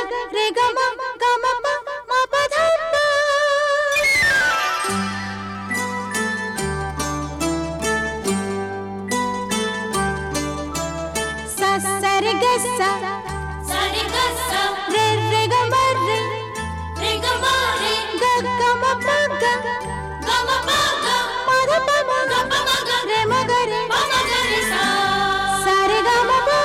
रे ग म ग म प म प ध प सा सा रे ग सा रे रे ग म रे ग ग म प ग म ध प म रे म ग रे सा रे ग म प।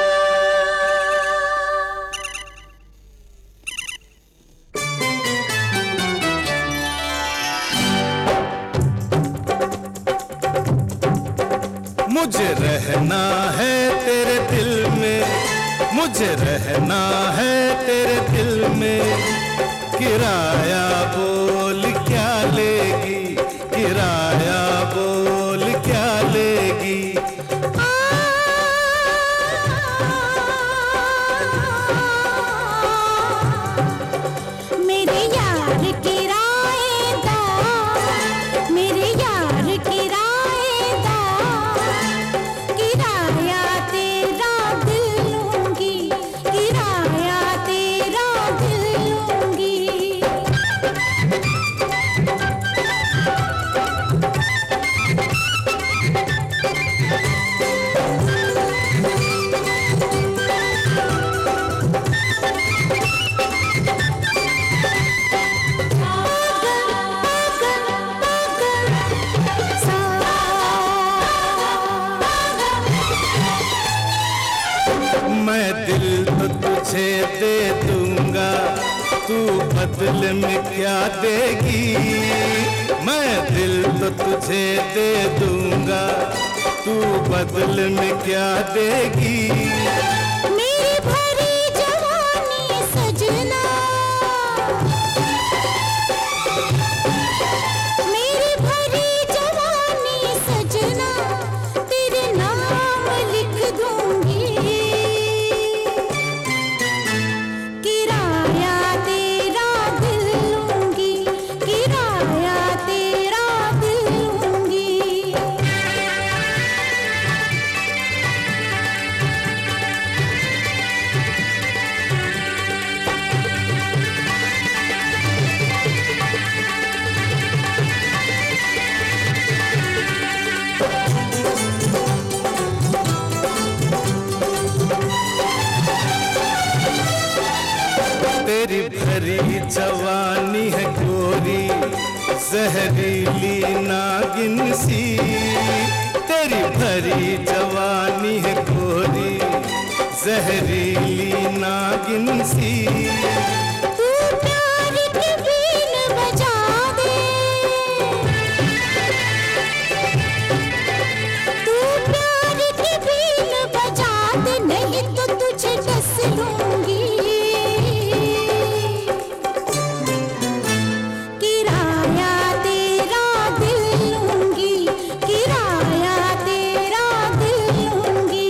मुझे रहना है तेरे दिल में, मुझे रहना है तेरे दिल में। किराया बोल क्या लेगी, किराया बोल क्या लेगी। मेरे यार किराएदार, मेरे यार किराएदार, किराया तेरा दिल लूंगी, किराया तेरा दिल लूंगी। मैं दिल तो तुझे दे दूंगा, तू बदले में क्या देगी। मैं दिल तो तुझे दे दूंगा, तू बदले में क्या देगी। मेरी भरी जवानी सजना, मेरी भरी जवानी सजना, तेरे नाम लिख दूंगी। किराया तेरा दिल लूंगी, किराया तेरा दिल लूंगी। तेरी भरी जवानी है गोरी, जहरीली नागिन सी। तेरी भरी जवानी है गोरी, जहरीली नागिन सी। तू प्यार की बीन बजा दे, तू प्यार की बीन बजा दे, नहीं तो तुझे डस लूंगी। किराया तेरा दिल लूंगी, किराया तेरा दिल लूंगी।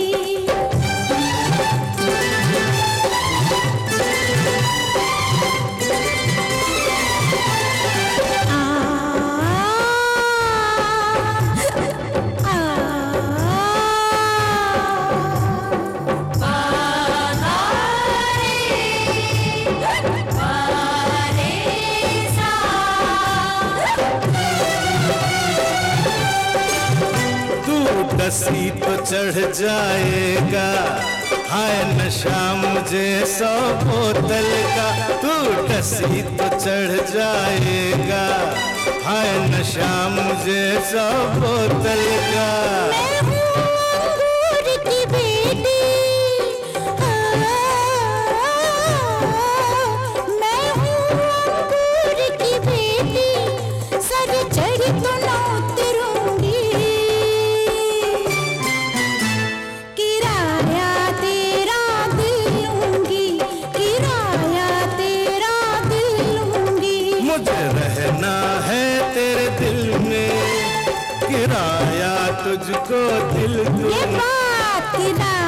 तू डसी तो चढ़ जाएगा, हाय नशा मुझे 100 बोतल का। तू डसी तो चढ़ जाएगा, हाय नशा मुझे 100 बोतल का। मैं हूँ अंगूर की बेटी, मैं हूँ अंगूर की बेटी, सर चढ़ तो ना उतरूंगी। किराया तेरा दिल लूंगी, किराया तेरा दिल लूंगी। मुझे रहना है तेरे दिल में, किराया तुझको दिल ये दूंगा। बात किराया